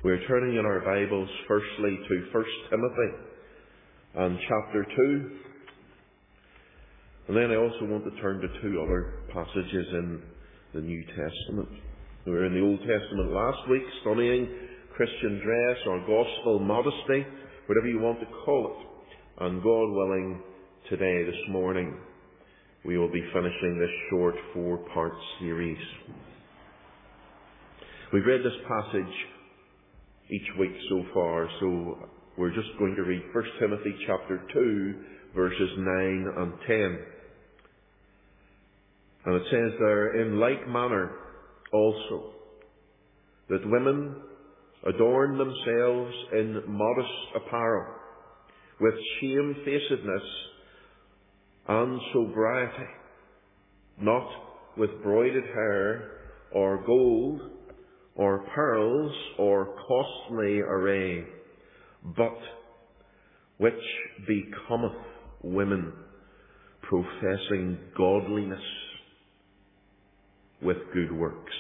We're turning in our Bibles firstly to 1 Timothy and chapter 2. And then I also want to turn to two other passages in the New Testament. We were in the Old Testament last week studying Christian dress or gospel modesty, whatever you want to call it. And God willing, today, this morning, we will be finishing this short 4-part series. We've read this passage each week so far, so we're just going to read 1 Timothy chapter 2, verses 9 and 10. And it says there, in like manner also, that women adorn themselves in modest apparel, with shamefacedness and sobriety, not with broided hair, or gold, or pearls, or costly array, but which becometh women, professing godliness with good works.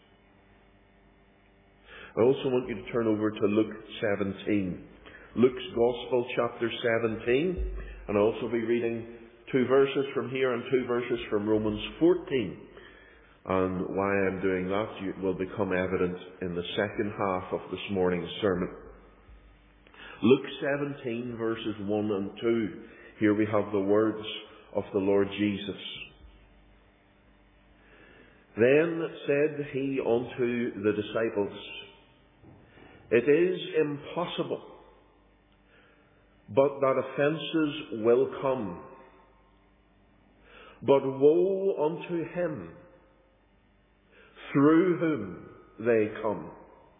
I also want you to turn over to Luke 17. Luke's Gospel, chapter 17. And I'll also be reading 2 verses from here and 2 verses from Romans 14. And why I'm doing that will become evident in the second half of this morning's sermon. Luke 17, verses 1 and 2. Here we have the words of the Lord Jesus. Then said he unto the disciples, it is impossible, but that offences will come. But woe unto him through whom they come.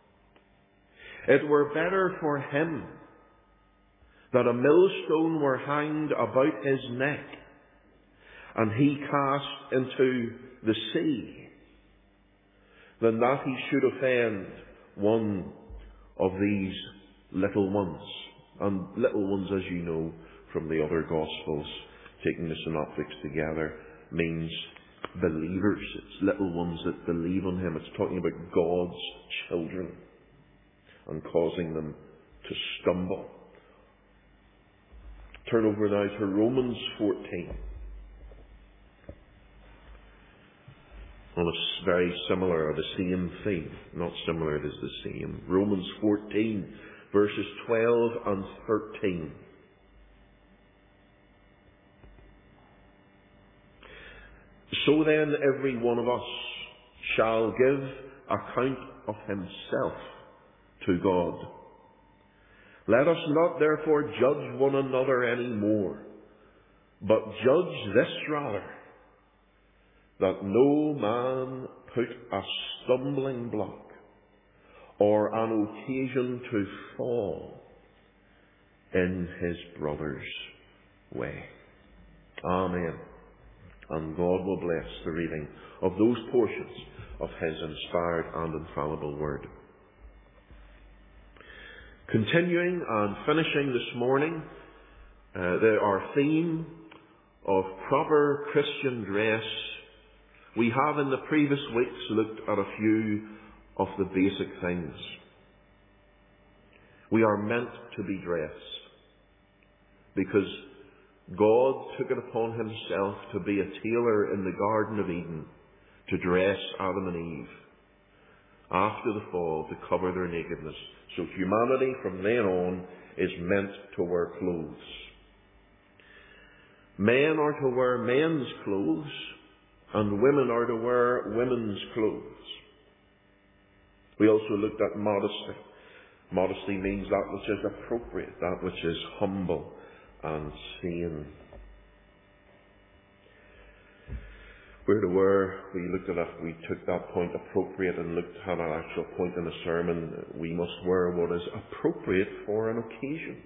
It were better for him that a millstone were hanged about his neck, and he cast into the sea, than that he should offend one of these little ones. And little ones, as you know from the other Gospels, taking the synoptics together, means believers. It's little ones that believe on him. It's talking about God's children and causing them to stumble. Turn over now to Romans 14. On a very similar or the same theme. Not similar, it is the same. Romans 14, verses 12 and 13. So then every one of us shall give account of himself to God. Let us not therefore judge one another any more, but judge this rather, that no man put a stumbling block or an occasion to fall in his brother's way. Amen. And God will bless the reading of those portions of his inspired and infallible word. Continuing and finishing this morning, our theme of proper Christian dress. We have in the previous weeks looked at a few of the basic things. We are meant to be dressed because God took it upon himself to be a tailor in the Garden of Eden, to dress Adam and Eve after the fall, to cover their nakedness. So humanity from then on is meant to wear clothes. Men are to wear men's clothes, and women are to wear women's clothes. We also looked at modesty. Modesty means that which is appropriate, that which is humble and sane. We're to wear, we took that point appropriate and looked at an actual point in the sermon. We must wear what is appropriate for an occasion.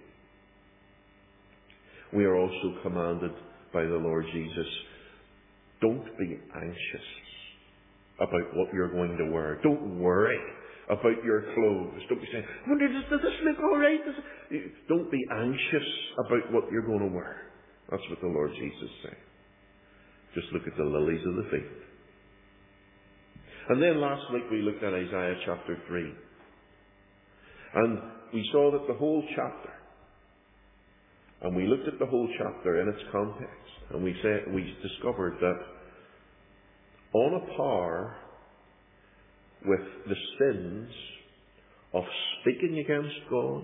We are also commanded by the Lord Jesus, don't be anxious about what you're going to wear. Don't worry about your clothes. Don't be saying, I wonder, does this look all right? Don't be anxious about what you're going to wear. That's what the Lord Jesus said. Just look at the lilies of the field. And then last week we looked at Isaiah chapter 3. And we saw that the whole chapter, and we looked at the whole chapter in its context, and we discovered that on a par with the sins of speaking against God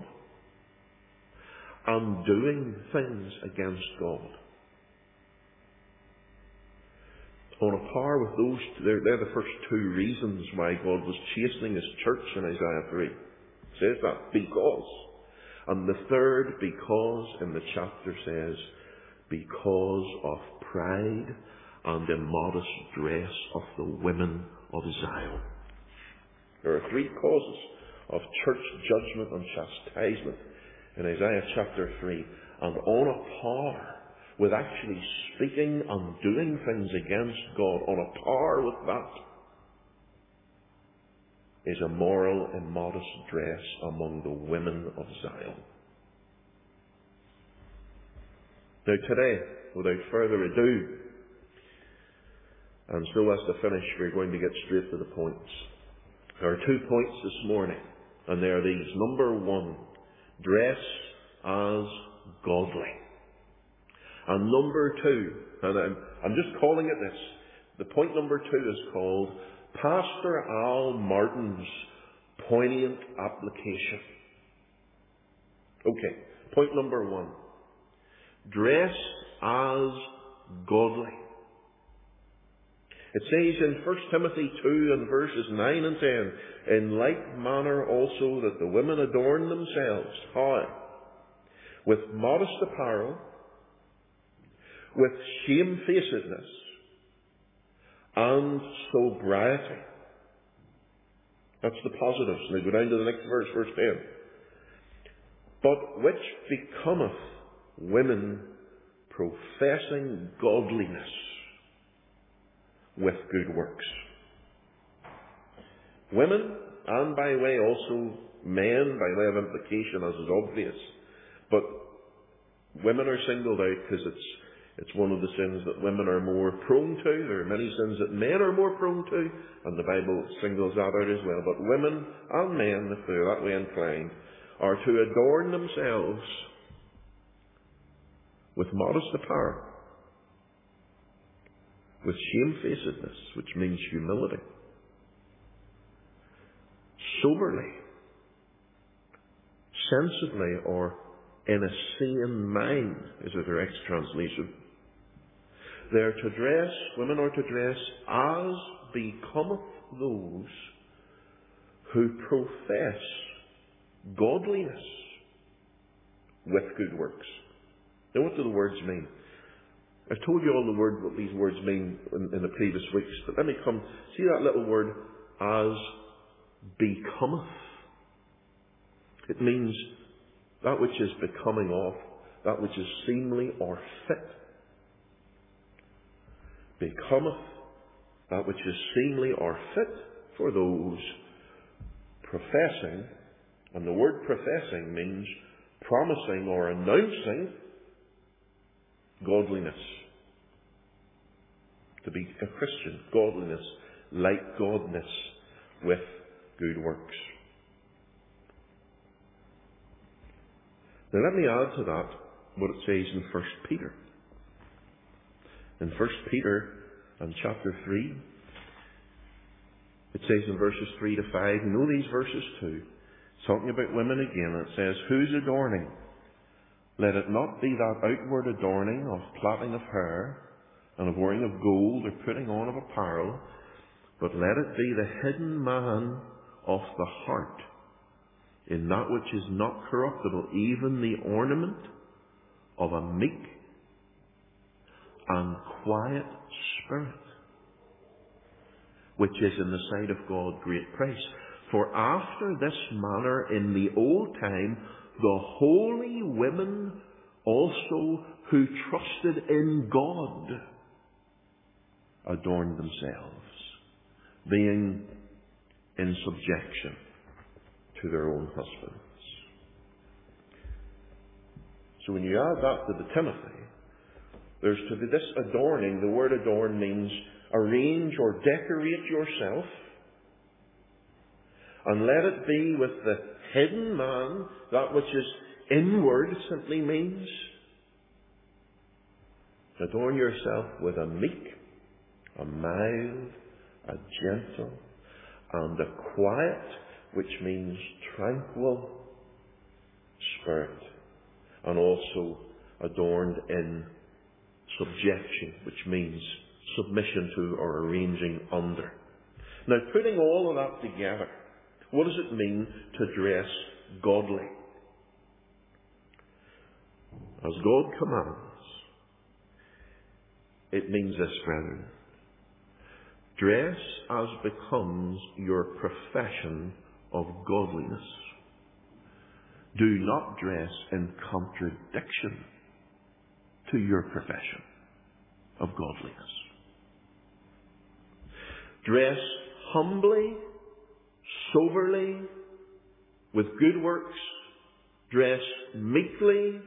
and doing things against God, on a par with those, they're the first two reasons why God was chastening His church in Isaiah 3. It says that, because. And the third, because, in the chapter says, because of pride and immodest dress of the women of Zion. There are three causes of church judgment and chastisement in Isaiah chapter 3. And on a par with actually speaking and doing things against God, on a par with that, is immoral, immodest dress among the women of Zion. Now today, without further ado, and so as to finish, we're going to get straight to the points. There are 2 points this morning, and they are these. Number 1, dress as godly. And number 2, and I'm just calling it this, the point number 2 is called Pastor Al Martin's Poignant Application. Okay, point number 1. Dress as godly. It says in 1 Timothy 2 and verses 9 and 10, in like manner also that the women adorn themselves. How? With modest apparel, with shamefacedness, and sobriety. That's the positives. Now go down to the next verse, verse 10. But which becometh women professing godliness with good works. Women, and by way also men, by way of implication, as is obvious. But women are singled out because it's one of the sins that women are more prone to. There are many sins that men are more prone to, and the Bible singles that out as well. But women and men, if they're that way inclined, are to adorn themselves with modest apparel, with shamefacedness, which means humility, soberly, sensibly, or in a sane mind, is a direct translation. They are to dress, women are to dress as becometh those who profess godliness with good works. Now, what do the words mean? I've told you all what these words mean in the previous weeks, but let me come. See that little word, as becometh? It means that which is becoming of, that which is seemly or fit. Becometh that which is seemly or fit for those professing, and the word professing means promising or announcing godliness. To be a Christian, godliness, like godness, with good works. Now let me add to that what it says in 1 Peter. In 1 Peter and chapter 3, it says in verses 3 to 5, you know these verses too, talking about women again, it says, whose adorning? Let it not be that outward adorning of plaiting of hair, and of wearing of gold, or putting on of apparel, but let it be the hidden man of the heart, in that which is not corruptible, even the ornament of a meek and quiet spirit, which is in the sight of God great price. For after this manner in the old time, the holy women also who trusted in God adorned themselves, being in subjection to their own husbands. So when you add that to the Timothy, there's to be this adorning. The word adorn means arrange or decorate yourself And let it be with the hidden man, that which is inward simply means adorn yourself with a meek, a mild, a gentle, and a quiet, which means tranquil spirit, and also adorned in subjection, which means submission to or arranging under. Now, putting all of that together, what does it mean to dress godly? As God commands, it means this, brethren. Dress as becomes your profession of godliness. Do not dress in contradiction to your profession of godliness. Dress humbly, soberly, with good works. Dress meekly.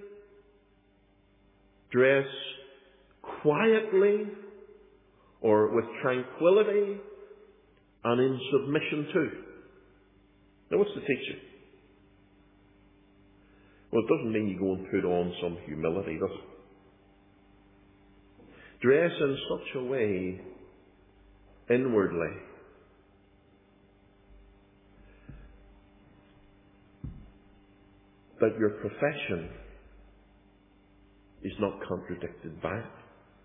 Dress quietly, or with tranquility, and in submission too. Now, what's the teaching? Well, it doesn't mean you go and put on some humility, does it? Dress in such a way, inwardly, that your profession is not contradicted by it.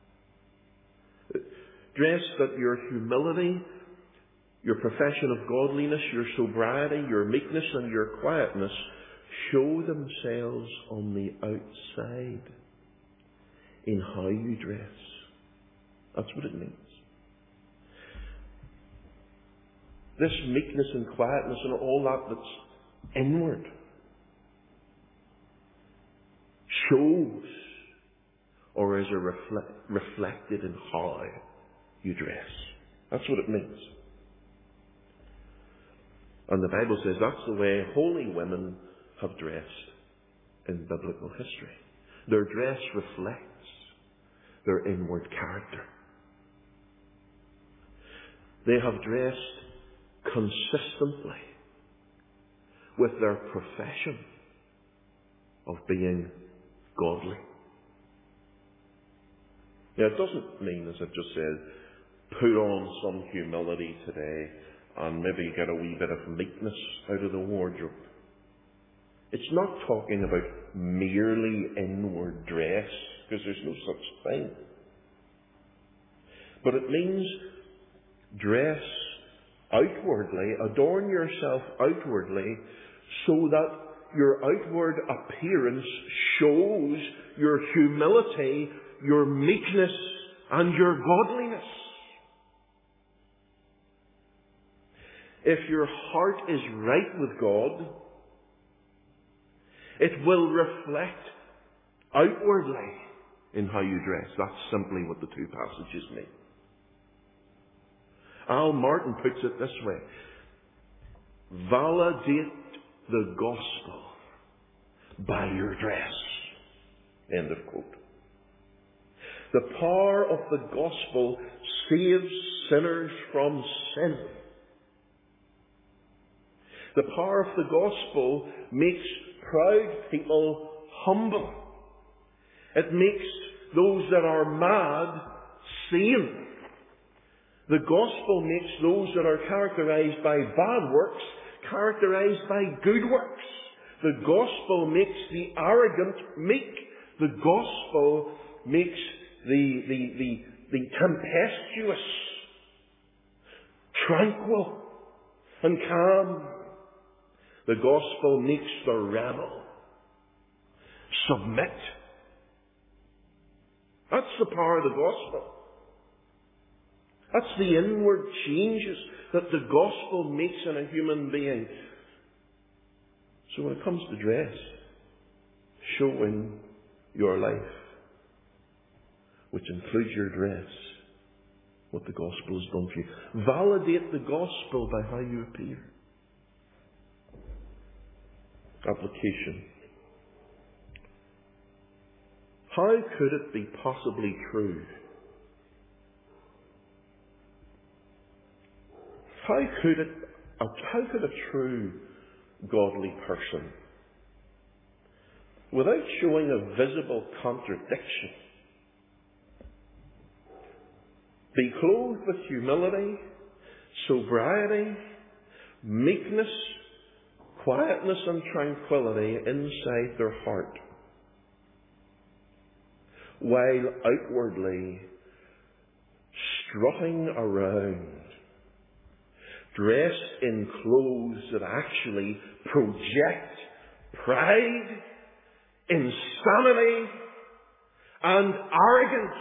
Dress that your humility, your profession of godliness, your sobriety, your meekness and your quietness show themselves on the outside in how you dress. That's what it means. This meekness and quietness and all that's inward shows or is reflected in how you dress. That's what it means. And the Bible says that's the way holy women have dressed in biblical history. Their dress reflects their inward character. They have dressed consistently with their profession of being godly. Now, it doesn't mean, as I've just said, put on some humility today and maybe get a wee bit of meekness out of the wardrobe. It's not talking about merely inward dress, because there's no such thing. But it means dress outwardly, adorn yourself outwardly, so that your outward appearance shows your humility, your meekness, and your godliness. If your heart is right with God, it will reflect outwardly in how you dress. That's simply what the two passages mean. Al Martin puts it this way: validate the gospel by your dress. End of quote. The power of the gospel saves sinners from sin. The power of the gospel makes proud people humble. It makes those that are mad sane. The gospel makes those that are characterized by bad works characterized by good works. The gospel makes the arrogant meek. The gospel makes the tempestuous tranquil and calm. The gospel makes the rebel submit. That's the power of the gospel. That's the inward changes that the gospel makes in a human being. So when it comes to dress, show in your life, which includes your dress, what the gospel has done for you. Validate the gospel by how you appear. Application. How could it be possibly true? How could it how could a true godly person, without showing a visible contradiction, be clothed with humility, sobriety, meekness, quietness and tranquility inside their heart, while outwardly strutting around, dressed in clothes that actually project pride, insanity, and arrogance,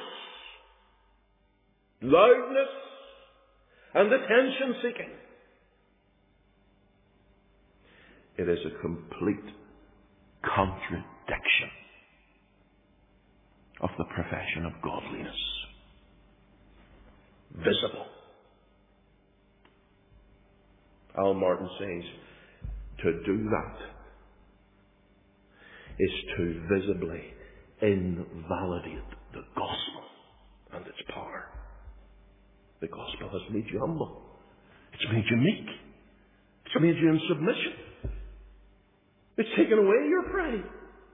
loudness, and attention-seeking? It is a complete contradiction of the profession of godliness. Visible. Al Martin says, to do that is to visibly invalidate the gospel and its power. The gospel has made you humble. It's made you meek. It's made you in submission. It's taken away your pride.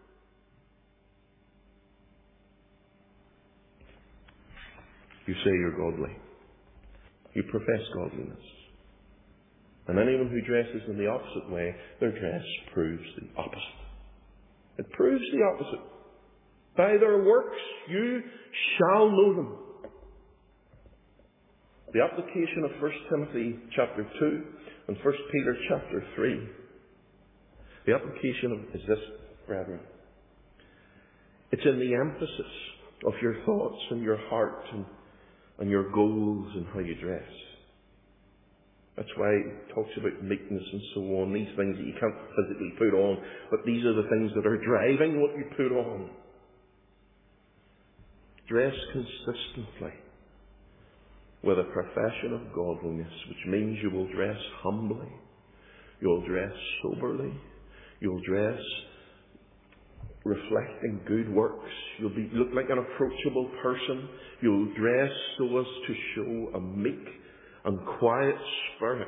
You say you're godly. You profess godliness. And anyone who dresses in the opposite way, their dress proves the opposite. It proves the opposite. By their works you shall know them. The application of 1 Timothy chapter 2 and 1 Peter chapter 3. The application is this, brethren. It's in the emphasis of your thoughts and your heart and your goals and how you dress. That's why it talks about meekness and so on, these things that you can't physically put on, but these are the things that are driving what you put on. Dress consistently with a profession of godliness, which means you will dress humbly, you'll dress soberly, you'll dress reflecting good works, you'll look like an approachable person, you'll dress so as to show a meek and quiet spirit.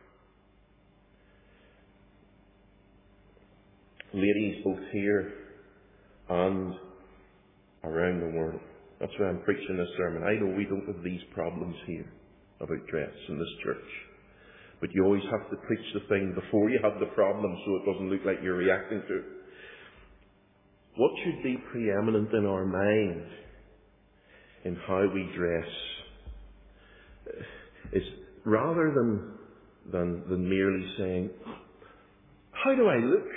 Ladies, both here and around the world. That's why I'm preaching this sermon. I know we don't have these problems here about dress in this church. But you always have to preach the thing before you have the problem so it doesn't look like you're reacting to it. What should be preeminent in our mind in how we dress is rather than merely saying, how do I look?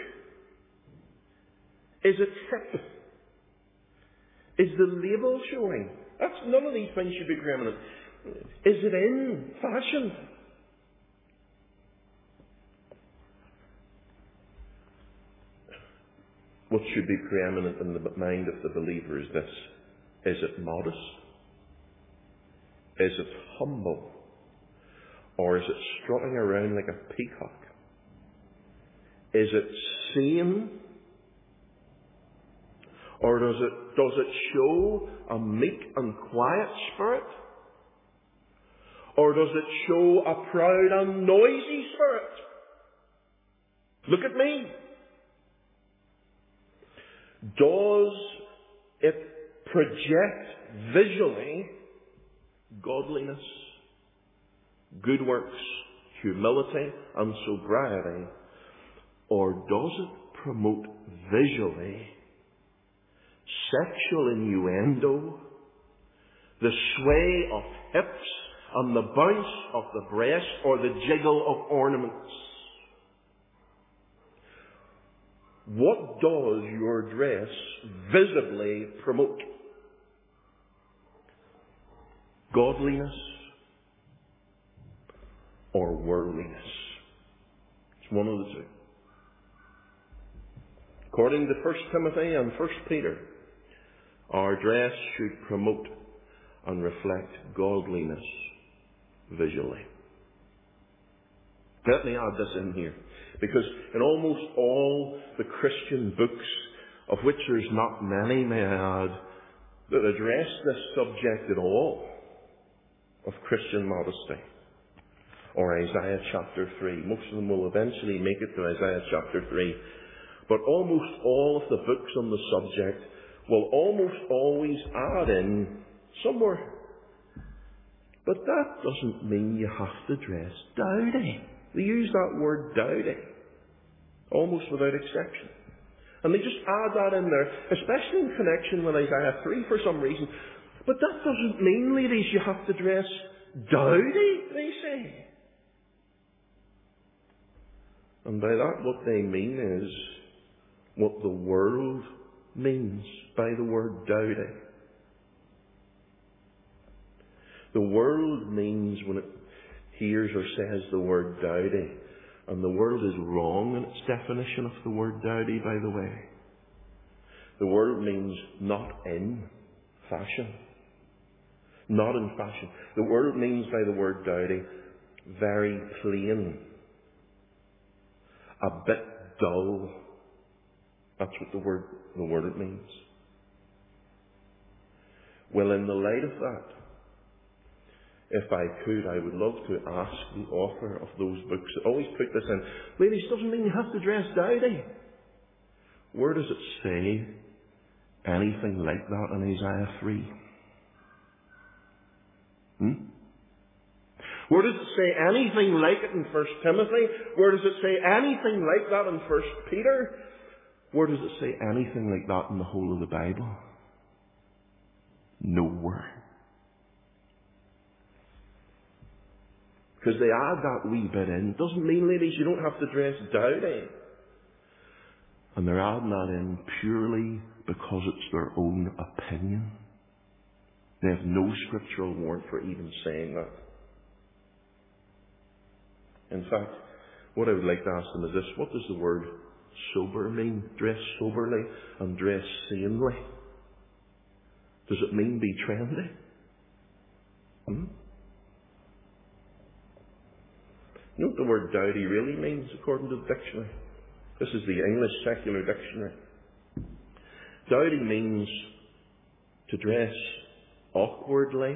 Is it fit? Is the label showing? None of these things should be preeminent. Is it in fashion? What should be preeminent in the mind of the believer is this. Is it modest? Is it humble? Or is it strutting around like a peacock? Is it sane? Or does it show a meek and quiet spirit? Or does it show a proud and noisy spirit? Look at me. Does it project visually godliness, good works, humility and sobriety? Or does it promote visually sexual innuendo, the sway of hips and the bounce of the breast, or the jiggle of ornaments? What does your dress visibly promote? Godliness or worldliness? It's one of the two. According to 1 Timothy and 1 Peter, our dress should promote and reflect godliness visually. Let me add this in here, because in almost all the Christian books, of which there's not many, may I add, that address this subject at all of Christian modesty, or Isaiah chapter 3. Most of them will eventually make it to Isaiah chapter 3. But almost all of the books on the subject will almost always add in somewhere. But that doesn't mean you have to dress dowdy. They use that word dowdy, almost without exception. And they just add that in there, especially in connection with Isaiah 3 for some reason. But that doesn't mean, ladies, you have to dress dowdy, they say. And by that, what they mean is what the world means by the word dowdy. The world means when it hears or says the word dowdy, and the world is wrong in its definition of the word dowdy, by the way. The world means not in fashion. Not in fashion. The world means by the word dowdy, very plain. A bit dull. That's what the word means. Well, in the light of that, if I could, I would love to ask the author of those books that always put this in. Ladies, doesn't mean you have to dress dowdy. Where does it say anything like that in Isaiah 3? Where does it say anything like it in 1 Timothy? Where does it say anything like that in 1 Peter? Where does it say anything like that in the whole of the Bible? Nowhere. Because they add that wee bit in. Doesn't mean, ladies, you don't have to dress dowdy. And they're adding that in purely because it's their own opinion. They have no scriptural warrant for even saying that. In fact, what I would like to ask them is this: what does the word sober mean? Dress soberly and dress sanely. Does it mean be trendy? You know what the word dowdy really means according to the dictionary? This is the English Secular Dictionary. Dowdy means to dress awkwardly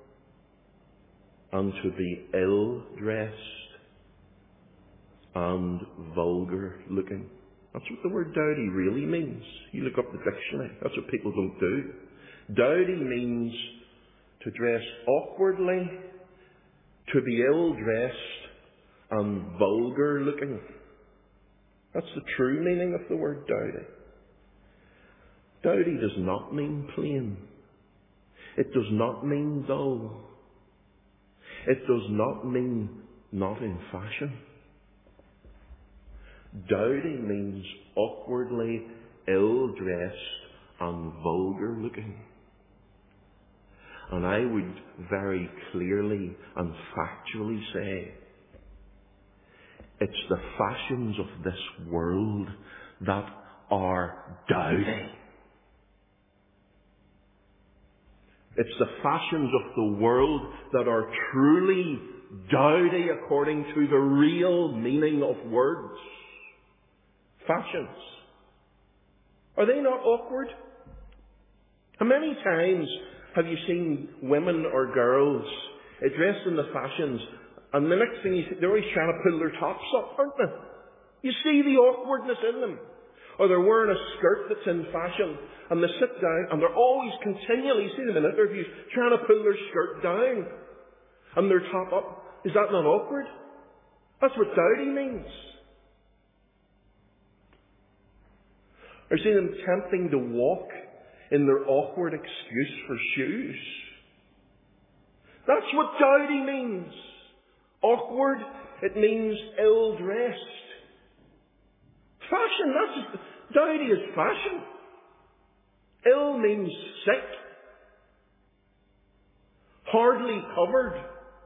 and to be ill-dressed and vulgar looking. That's what the word dowdy really means. You look up the dictionary. That's what people don't do. Dowdy means to dress awkwardly, to be ill-dressed and vulgar looking. That's the true meaning of the word dowdy. Dowdy does not mean plain. It does not mean dull. It does not mean not in fashion. Dowdy means awkwardly ill-dressed and vulgar looking. And I would very clearly and factually say it's the fashions of this world that are dowdy. It's the fashions of the world that are truly dowdy according to the real meaning of words. Fashions. Are they not awkward? How many times have you seen women or girls dressed in the fashions, and the next thing you see, they're always trying to pull their tops up, aren't they? You see the awkwardness in them. Or they're wearing a skirt that's in fashion, and they sit down, and they're always continually, you see them in interviews, trying to pull their skirt down and their top up. Is that not awkward? That's what dowdy means. Or see them tempting to walk in their awkward excuse for shoes. That's what dowdy means. Awkward, it means ill-dressed. Fashion, that's dowdy is fashion. Ill means sick. Hardly covered.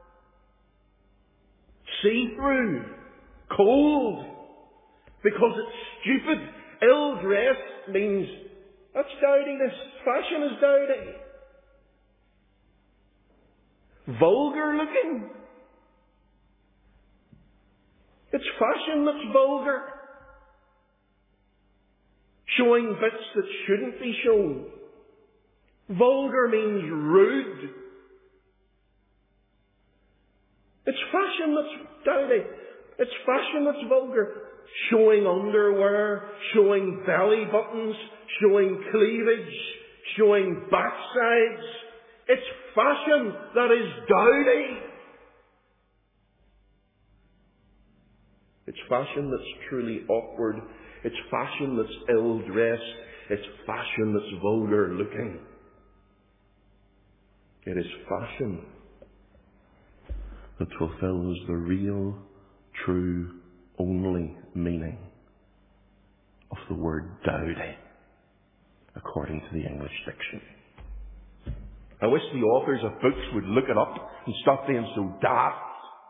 See-through. Cold. Because it's stupid. Ill-dressed means that's dowdiness. Fashion is dowdy. Vulgar looking. It's fashion that's vulgar. Showing bits that shouldn't be shown. Vulgar means rude. It's fashion that's dowdy. It's fashion that's vulgar. Showing underwear, showing belly buttons, showing cleavage, showing backsides. It's fashion that is dowdy. It's fashion that's truly awkward. It's fashion that's ill-dressed. It's fashion that's vulgar looking. It is fashion that fulfills the real, true, only meaning of the word dowdy, according to the English dictionary. I wish the authors of books would look it up and stop being so daft.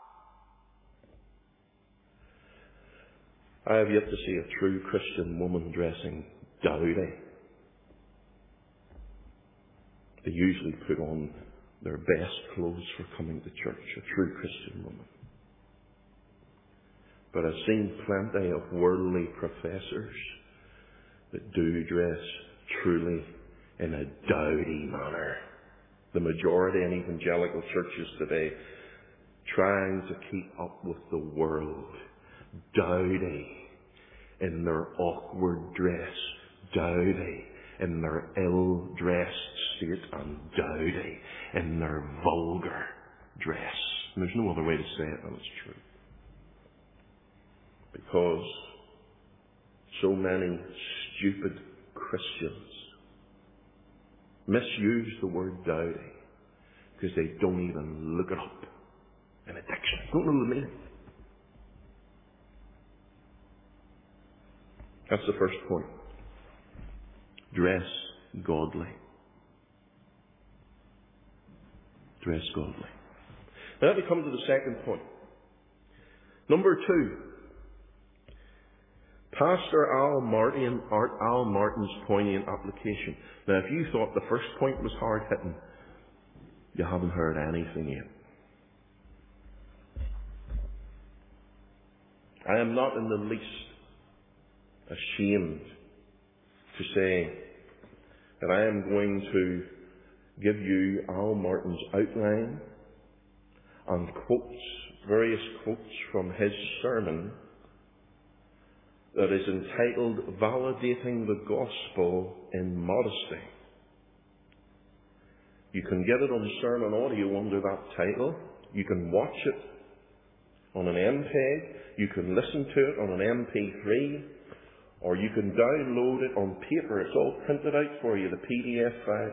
I have yet to see a true Christian woman dressing dowdy. They usually put on their best clothes for coming to church, a true Christian woman. But I've seen plenty of worldly professors that do dress truly in a dowdy manner. The majority in evangelical churches today trying to keep up with the world. Dowdy in their awkward dress. Dowdy in their ill-dressed state, and dowdy in their vulgar dress. And there's no other way to say it than it's true. Because so many stupid Christians misuse the word dowdy because they don't even look it up in a dictionary. Don't know the meaning. That's the first point. Dress godly. Dress godly. Now let me come to the second point. Number 2. Pastor Al Martin's poignant application. Now if you thought the first point was hard-hitting, you haven't heard anything yet. I am not in the least ashamed to say that I am going to give you Al Martin's outline and various quotes from his sermon that is entitled Validating the Gospel in Modesty. You can get it on sermon audio under that title. You can watch it on an MPEG. You can listen to it on an MP3. Or you can download it on paper. It's all printed out for you, the PDF file.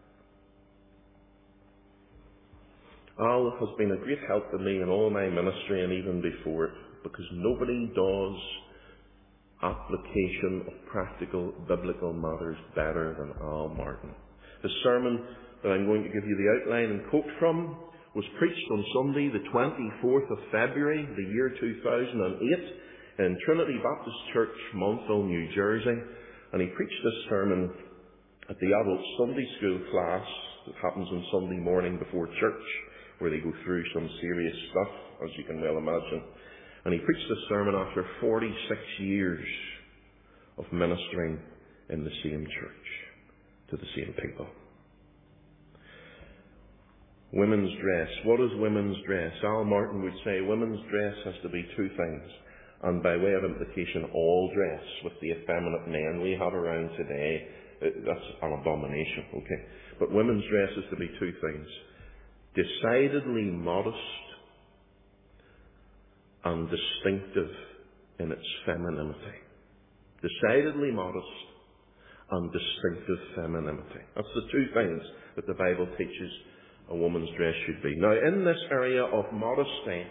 Al has been a great help to me in all my ministry and even before it, because nobody does application of practical biblical matters better than Al Martin. The sermon that I'm going to give you the outline and quote from was preached on Sunday, the 24th of February, the year 2008, in Trinity Baptist Church, Montville, New Jersey. And he preached this sermon at the adult Sunday school class that happens on Sunday morning before church, where they go through some serious stuff, as you can well imagine. And he preached this sermon after 46 years of ministering in the same church to the same people. Women's dress. What is women's dress? Al Martin would say women's dress has to be 2 things. And by way of implication, all dress, with the effeminate men we have around today, that's an abomination, okay? But women's dress is to be 2 things. Decidedly modest and distinctive in its femininity. Decidedly modest and distinctive femininity. That's the 2 things that the Bible teaches a woman's dress should be. Now, in this area of modesty,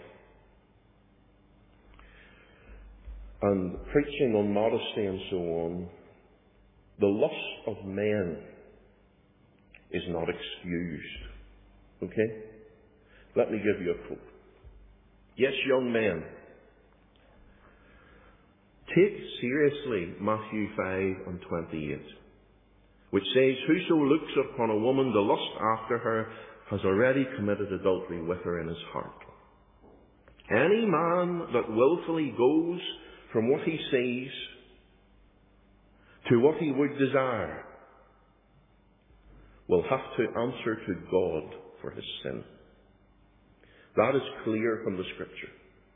and preaching on modesty and so on, the lust of men is not excused. Okay? Let me give you a quote. Yes, young men, take seriously Matthew 5:28, which says, Whoso looks upon a woman to lust after her has already committed adultery with her in his heart. Any man that willfully goes from what he sees to what he would desire will have to answer to God for his sin. That is clear from the Scripture.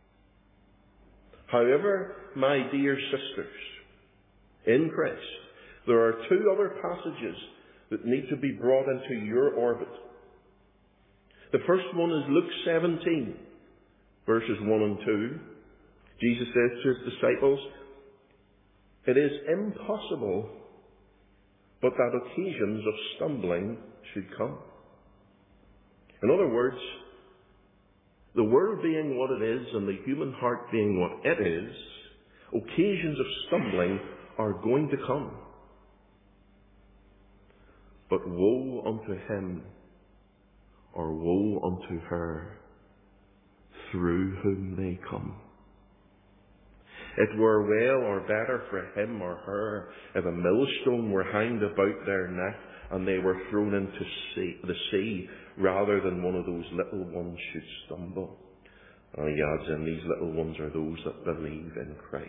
However, my dear sisters in Christ, there are two other passages that need to be brought into your orbit. The first one is Luke 17, verses 1 and 2. Jesus says to his disciples, "It is impossible but that occasions of stumbling should come." In other words, the world being what it is and the human heart being what it is, occasions of stumbling are going to come. But woe unto him, or woe unto her, through whom they come. It were well or better for him or her if a millstone were hanged about their neck and they were thrown into the sea, rather than one of those little ones should stumble. And he adds in, these little ones are those that believe in Christ.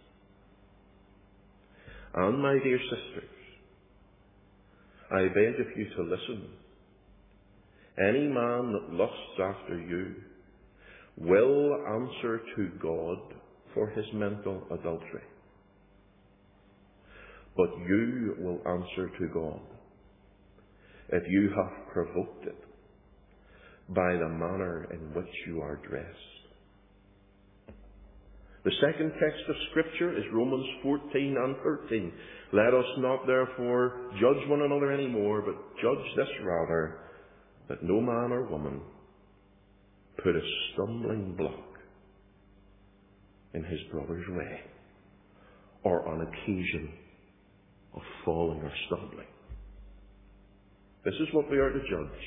And my dear sisters, I beg of you to listen. Any man that lusts after you will answer to God for his mental adultery. But you will answer to God if you have provoked it by the manner in which you are dressed. The second text of Scripture is Romans 14 and 13. Let us not therefore judge one another any more, but judge this rather, that no man or woman put a stumbling block in his brother's way, or on occasion of falling or stumbling. This is what we are to judge.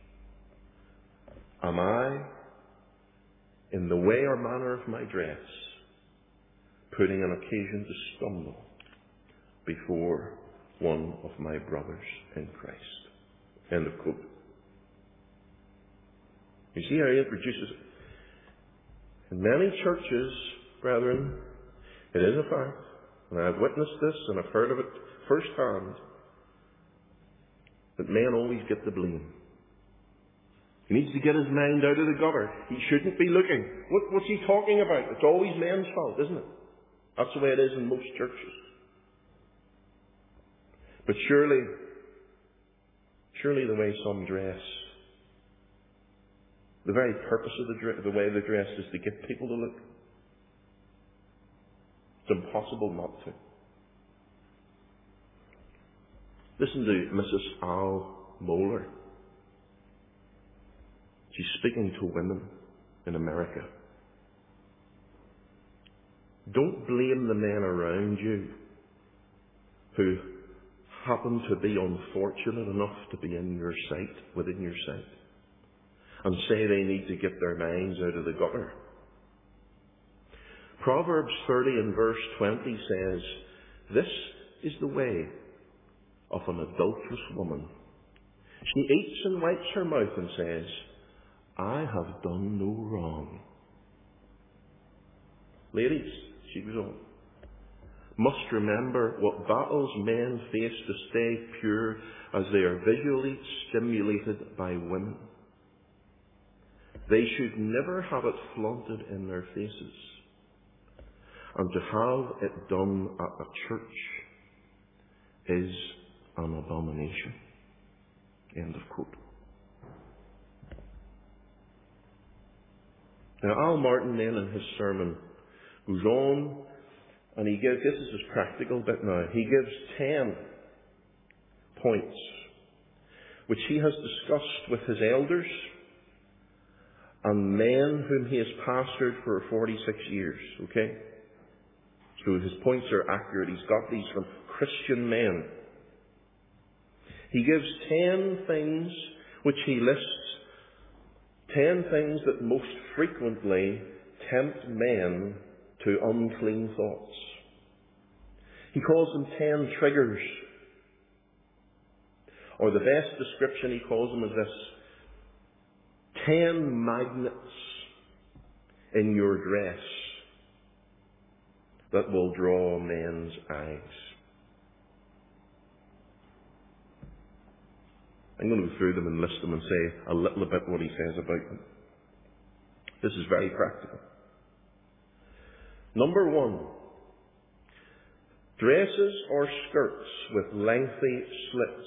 Am I, in the way or manner of my dress, putting an occasion to stumble before one of my brothers in Christ? End of quote. You see how he introduces it. In many churches, brethren, it is a fact, and I've witnessed this and I've heard of it firsthand, that men always get the blame. He needs to get his mind out of the gutter. He shouldn't be looking. What's he talking about? It's always men's fault, isn't it? That's the way it is in most churches. But surely the way some dress, the very purpose of the way they dress is to get people to look. It's impossible not to. Listen to Mrs. Al Mohler. She's speaking to women in America. Don't blame the men around you who happen to be unfortunate enough to be in your sight, within your sight, and say they need to get their minds out of the gutter. Proverbs 30 and verse 20 says, "This is the way of an adulterous woman. She eats and wipes her mouth and says, I have done no wrong." Ladies, she goes on, must remember what battles men face to stay pure as they are visually stimulated by women. They should never have it flaunted in their faces. And to have it done at a church is an abomination. End of quote. Now, Al Martin then in his sermon goes on and he gives, this is his practical bit now, he gives 10 points which he has discussed with his elders and men whom he has pastored for 46 years, okay? So his points are accurate. He's got these from Christian men. He gives 10 things which he lists, 10 things that most frequently tempt men to unclean thoughts. He calls them 10 triggers. Or the best description he calls them is this: 10 magnets in your dress that will draw men's eyes. I'm going to go through them and list them and say a little bit what he says about them. This is very practical. Number 1, dresses or skirts with lengthy slits.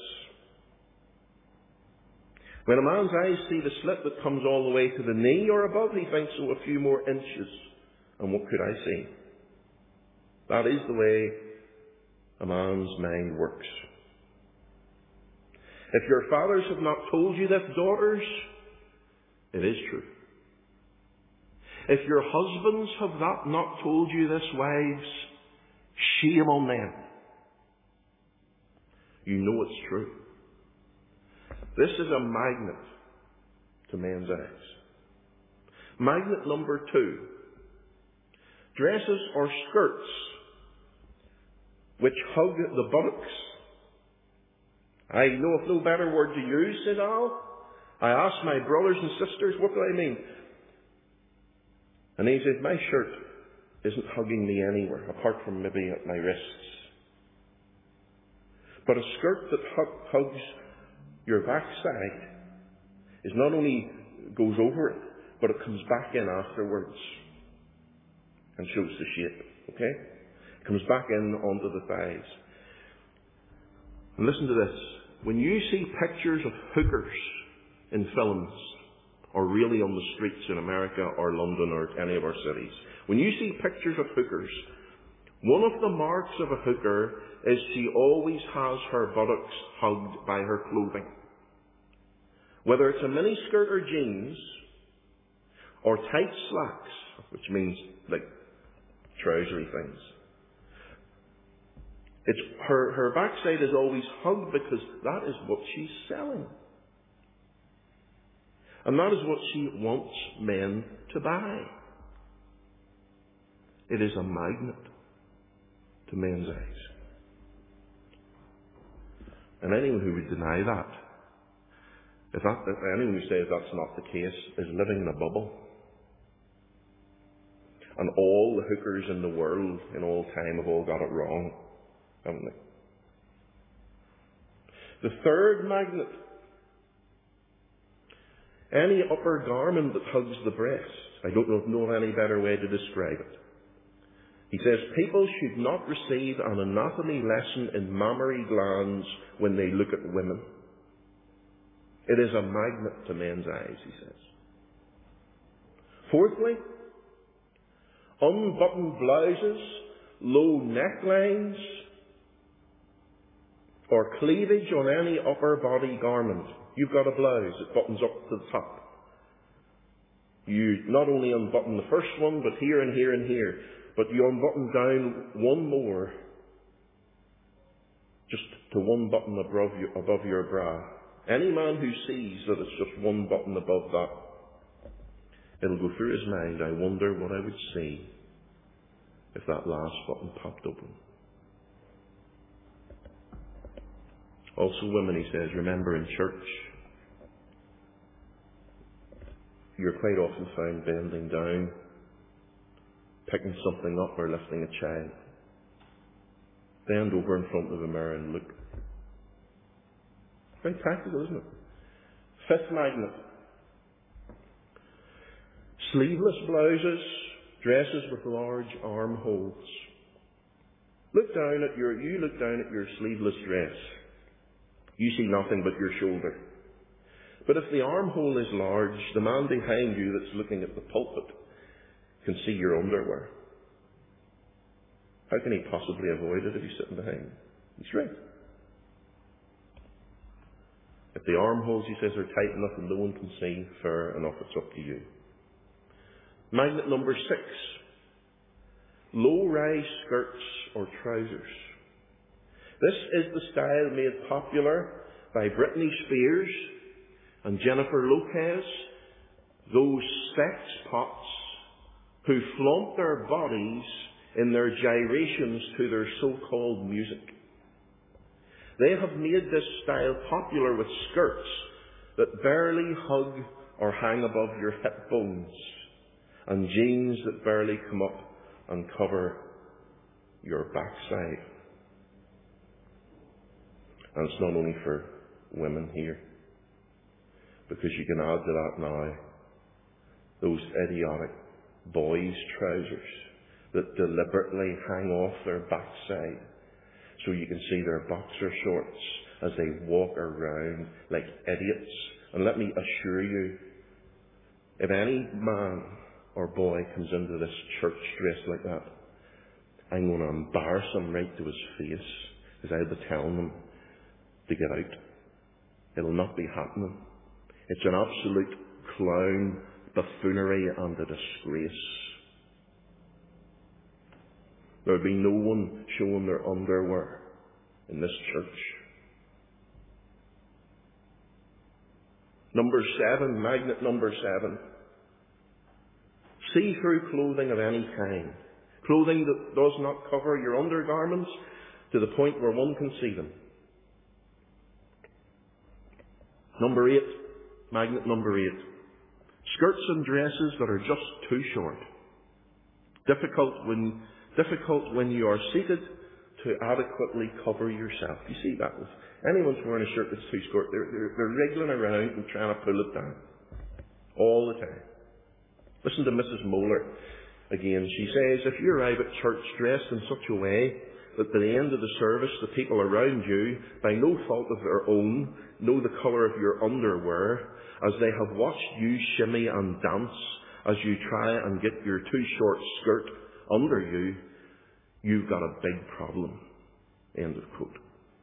When a man's eyes see the slit that comes all the way to the knee or above, he thinks, oh, a few more inches, and what could I see? That is the way a man's mind works. If your fathers have not told you this, daughters, it is true. If your husbands have not told you this, wives, shame on them. You know it's true. This is a magnet to men's eyes. Magnet number 2. Dresses or skirts which hug the buttocks. I know of no better word to use, said Al. I asked my brothers and sisters, what do I mean? And he said, my shirt isn't hugging me anywhere, apart from maybe at my wrists. But a skirt that hugs your backside is not only goes over it, but it comes back in afterwards and shows the shape. Okay? It comes back in onto the thighs. And listen to this. When you see pictures of hookers in films, or really on the streets in America or London or any of our cities, when you see pictures of hookers, one of the marks of a hooker is she always has her buttocks hugged by her clothing. Whether it's a miniskirt or jeans, or tight slacks, which means like trousery things. It's her backside is always hugged because that is what she's selling. And that is what she wants men to buy. It is a magnet to men's eyes. And anyone who would deny that, if anyone who says that's not the case, is living in a bubble. And all the hookers in the world in all time have all got it wrong, haven't they? The third magnet. Any upper garment that hugs the breast. I don't know of any better way to describe it. He says people should not receive an anatomy lesson in mammary glands when they look at women. It is a magnet to men's eyes, he says. Fourthly, unbuttoned blouses, low necklines, or cleavage on any upper body garment. You've got a blouse, it buttons up to the top. You not only unbutton the first one, but here and here and here. But you unbutton down one more, just to one button above your bra. Any man who sees that it's just one button above that, it'll go through his mind, I wonder what I would see if that last button popped open. Also women, he says, remember in church, you're quite often found bending down, picking something up or lifting a child. Bend over in front of the mirror and look. Very practical, isn't it? Fifth magnet. Sleeveless blouses, dresses with large armholes. You look down at your sleeveless dress. You see nothing but your shoulder. But if the armhole is large, the man behind you that's looking at the pulpit can see your underwear. How can he possibly avoid it if he's sitting behind? He's right. If the armholes, he says, are tight enough and no one can see, fair enough, it's up to you. Magnet number 6. Low-rise skirts or trousers. This is the style made popular by Britney Spears and Jennifer Lopez, those sex pots who flaunt their bodies in their gyrations to their so-called music. They have made this style popular with skirts that barely hug or hang above your hip bones, and jeans that barely come up and cover your backside. And it's not only for women here, because you can add to that now those idiotic boys' trousers that deliberately hang off their backside so you can see their boxer shorts as they walk around like idiots. And let me assure you, if any man or boy comes into this church dressed like that, I'm going to embarrass him right to his face, because I'll be telling them to get out. It'll not be happening. It's an absolute clown buffoonery and a disgrace. There'll be no one showing their underwear in this church. Number 7, magnet number 7. See-through clothing of any kind. Clothing that does not cover your undergarments to the point where one can see them. Number 8, magnet number 8. Skirts and dresses that are just too short. Difficult when you are seated to adequately cover yourself. You see that? If anyone's wearing a shirt that's too short, they're wriggling around and trying to pull it down. All the time. Listen to Mrs. Moeller again. She says, if you arrive at church dressed in such a way that by the end of the service the people around you, by no fault of their own, know the colour of your underwear, as they have watched you shimmy and dance as you try and get your too short skirt under you, you've got a big problem. End of quote.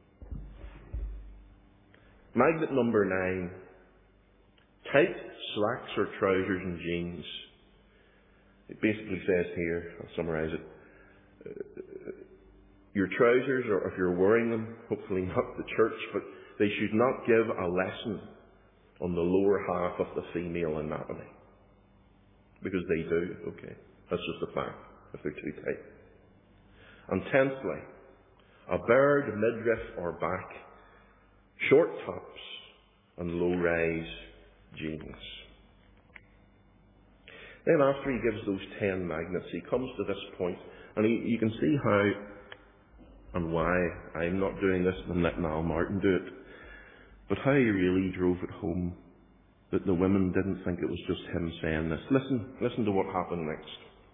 Magnet number 9. Tight slacks or trousers and jeans. It basically says here, I'll summarise it, your trousers, or if you're wearing them, hopefully not the church, but they should not give a lesson on the lower half of the female anatomy. Because they do, okay. That's just a fact, if they're too tight. And 10thly, a bared midriff or back, short tops and low-rise jeans. Then after he gives those 10 magnets, he comes to this point, and you can see how and why I'm not doing this and letting Al Martin do it, but how he really drove it home that the women didn't think it was just him saying this. Listen to what happened next.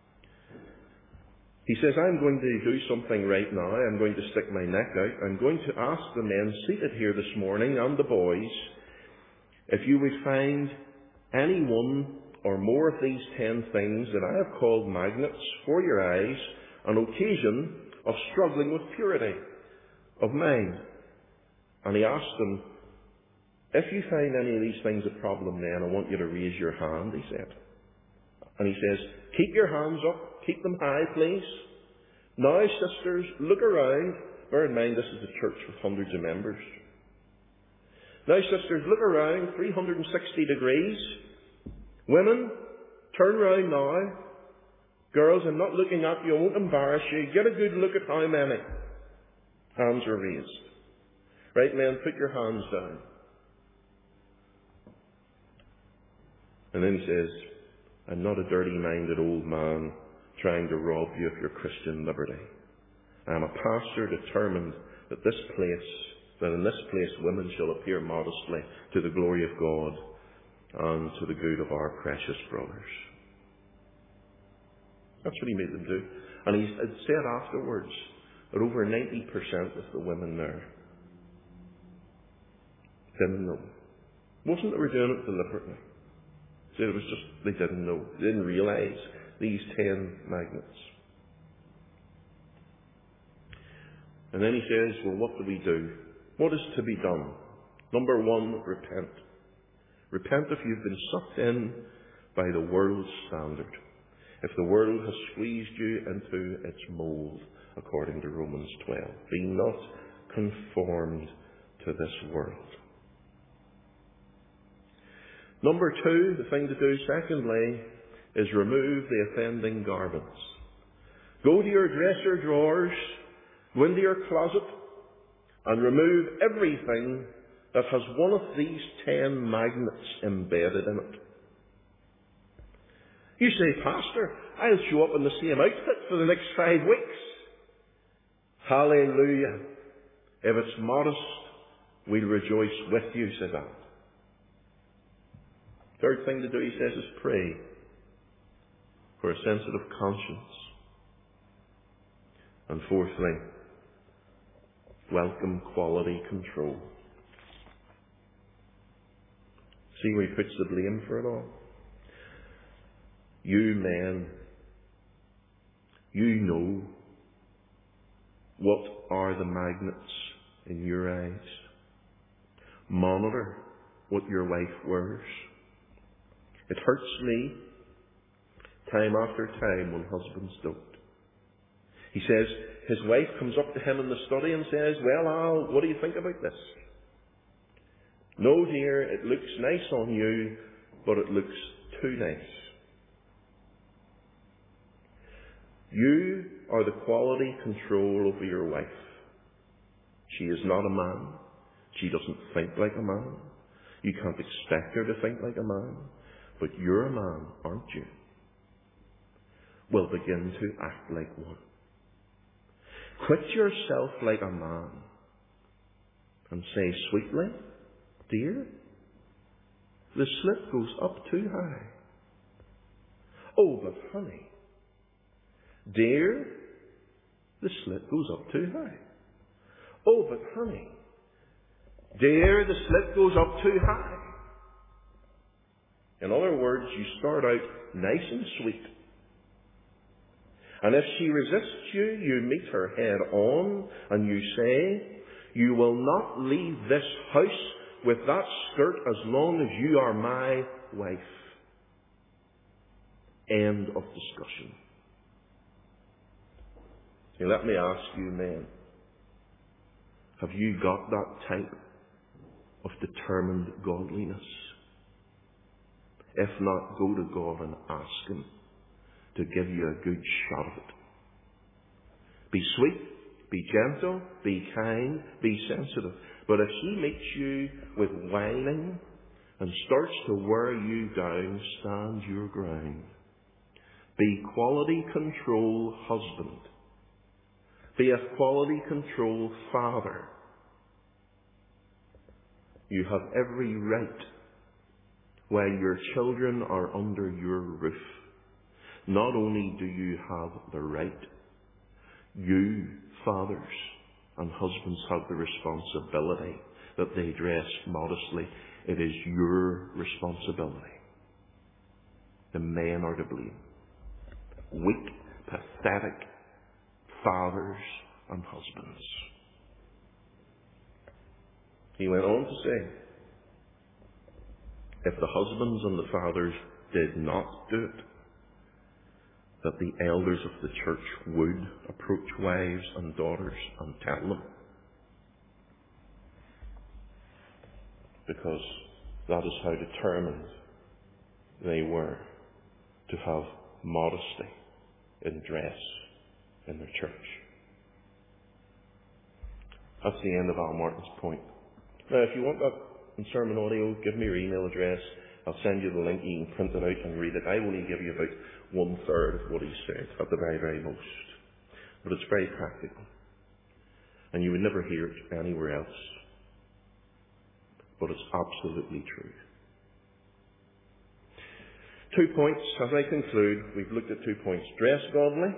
He says, I'm going to do something right now. I'm going to stick my neck out. I'm going to ask the men seated here this morning and the boys if you would find any one or more of these 10 things that I have called magnets for your eyes on occasion of struggling with purity of mind. And he asked them, if you find any of these things a problem, then I want you to raise your hand, he said. And he says, keep your hands up, keep them high, please. Now, sisters, look around. Bear in mind, this is a church with hundreds of members. Now, sisters, look around 360 degrees. Women, turn round now. Girls, I'm not looking at you. I won't embarrass you. Get a good look at how many. Hands are raised. Right, men, put your hands down. And then he says, I'm not a dirty-minded old man trying to rob you of your Christian liberty. I am a pastor determined that in this place women shall appear modestly to the glory of God and to the good of our precious brothers. That's what he made them do. And he said afterwards that over 90% of the women there didn't know. It wasn't that they were doing it deliberately. It was just they didn't know. They didn't realise these 10 magnets. And then he says, well, what do we do? What is to be done? Number 1, repent. Repent if you've been sucked in by the world's standard. If the world has squeezed you into its mould, according to Romans 12. Be not conformed to this world. Number 2, the thing to do, secondly, is remove the offending garments. Go to your dresser drawers, go into your closet, and remove everything that has one of these 10 magnets embedded in it. You say, Pastor, I'll show up in the same outfit for the next 5 weeks. Hallelujah. If it's modest, we'll rejoice with you, says Al. Third thing to do, he says, is pray. for a sensitive conscience. And fourthly, welcome quality control. See where he puts the blame for it all? You men, you know what are the magnets in your eyes. Monitor what your wife wears. It hurts me time after time when husbands don't. He says his wife comes up to him in the study and says, "Well, Al, what do you think about this?" "No, dear, it looks nice on you, but it looks too nice." You are the quality control over your wife. She is not a man. She doesn't think like a man. You can't expect her to think like a man. But you're a man, aren't you? Well, begin to act like one. Quit yourself like a man and say sweetly, "Dear, the slit goes up too high." "Oh, but honey." "Dear, the slit goes up too high." "Oh, but honey." "Dear, the slit goes up too high." In other words, you start out nice and sweet. And if she resists you, you meet her head on and you say, "You will not leave this house with that skirt as long as you are my wife." End of discussion. Now, let me ask you, men, have you got that type of determined godliness? If not, go to God and ask Him to give you a good shot of it. Be sweet, be gentle, be kind, be sensitive. But if she meets you with whining and starts to wear you down, stand your ground. Be quality control husband. Be a quality control father. You have every right while your children are under your roof. Not only do you have the right, you, fathers and husbands, have the responsibility that they dress modestly. It is your responsibility. The men are to blame. Weak, pathetic fathers and husbands. He went on to say, if the husbands and the fathers did not do it, that the elders of the church would approach wives and daughters and tell them. Because that is how determined they were to have modesty in dress in their church. That's the end of Al Martin's point. Now, if you want that in sermon audio, give me your email address. I'll send you the link. You can print it out and read it. I only give you about 1/3 of what he said, at the very, very most. But it's very practical. And you would never hear it anywhere else. But it's absolutely true. 2 points. As I conclude, we've looked at 2 points. Dress godly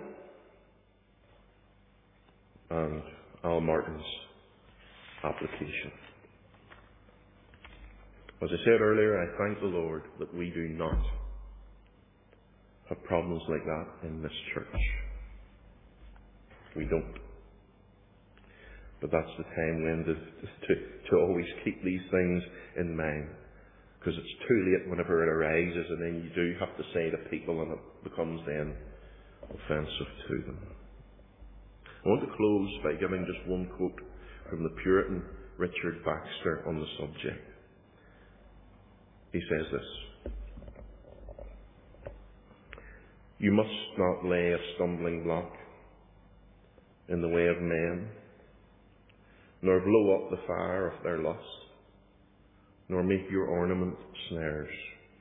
and Al Martin's application. As I said earlier, I thank the Lord that we do not have problems like that in this church. We don't. But that's the time when to always keep these things in mind. Because it's too late whenever it arises, and then you do have to say to people, and it becomes then offensive to them. I want to close by giving just one quote from the Puritan Richard Baxter on the subject. He says this: "You must not lay a stumbling block in the way of men, nor blow up the fire of their lust, nor make your ornament snares.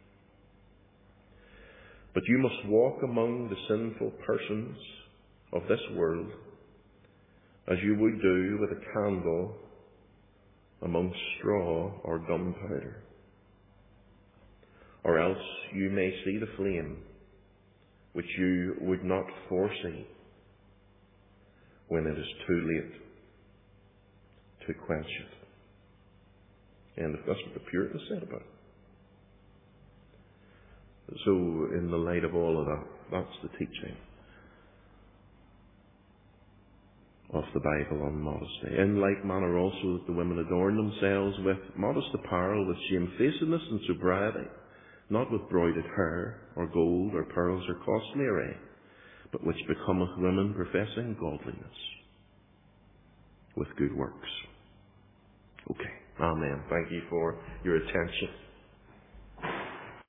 But you must walk among the sinful persons of this world as you would do with a candle among straw or gunpowder. Or else you may see the flame which you would not foresee when it is too late to quench it. And that's what the Puritans said about it. So, in the light of all of that, that's the teaching of the Bible on modesty. In like manner also that the women adorn themselves with modest apparel, with shamefacedness and sobriety, not with broided hair, or gold, or pearls, or costly array, but which becometh women professing godliness, with good works. Okay. Amen. Thank you for your attention.